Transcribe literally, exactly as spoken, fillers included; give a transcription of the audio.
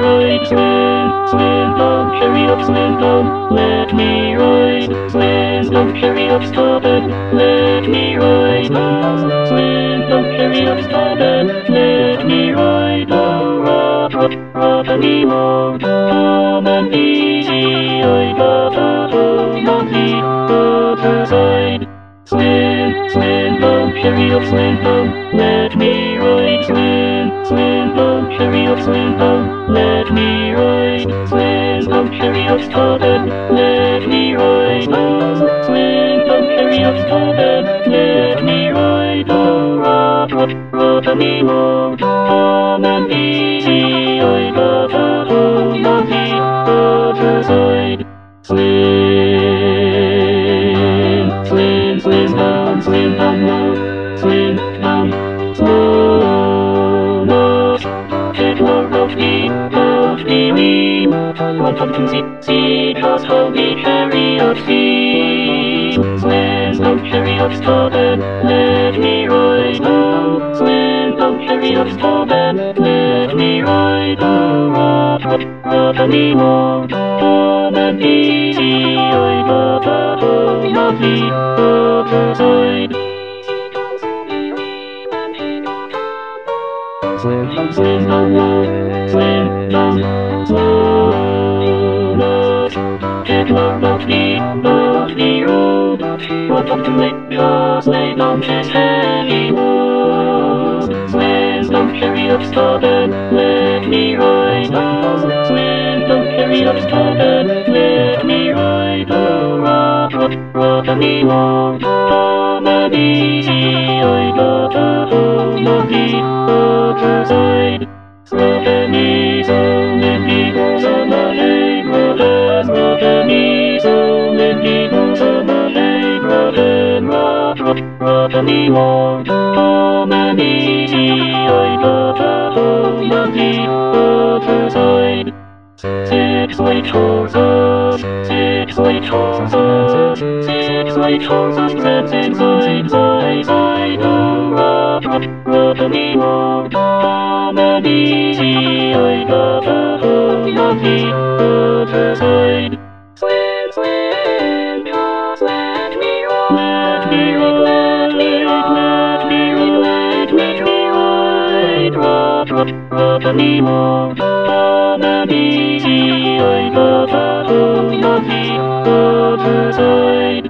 ride, swing, swing down, chariot, swing down, let me ride, swing down, chariot, stop it, let me ride, swing down, chariot, stop it, let me ride, oh, rot, rot, rot, and me more, come and easy, I got a home on the other side. Swing, swing down, chariot, swing down, let me ride, swing, swing down, chariot, swing down, let me ride, swing down, chariot, stop it, let me ride, oh, swing down, chariot, stop it, let me ride, oh, rot, rot, rot, and me more, come and easy, I got a home on the other side. Swing, swing, swing down, swing down low, swing down slow, not take more of me, of me we want to see, see just how the chariot seems. Swing down, chariot, stop it, let me ride, oh, swing down, chariot, stop it, let me ride, oh, rot, rot, rot, and me more, come and easy, I got a home on the other side. Swing down, swing down low, swing down slow, not take more of me, of the road, what up to make just lay down this heavy load. Swing down, chariot, stop it, let me ride, oh, swing down, chariot, stop it, let me ride, oh, rot, rot, rot, and me more, come and easy, I got a home on the other side. Rot and ease, only people's on the hay, rot and rot and ease, only people's on the hay, rot and rot, rot, rot, and me more, come and easy, I got a home on the other side. Six white horses, six white horses, six white horses, prancing side, side, side, oh, rot, rot, rot, and me more, come and easy, I got a home on the other side. Swing, swing, just let me ride, let me ride, let me ride, let me ride, rot, rot, rot, and me more, come and easy, I got a home on the other side.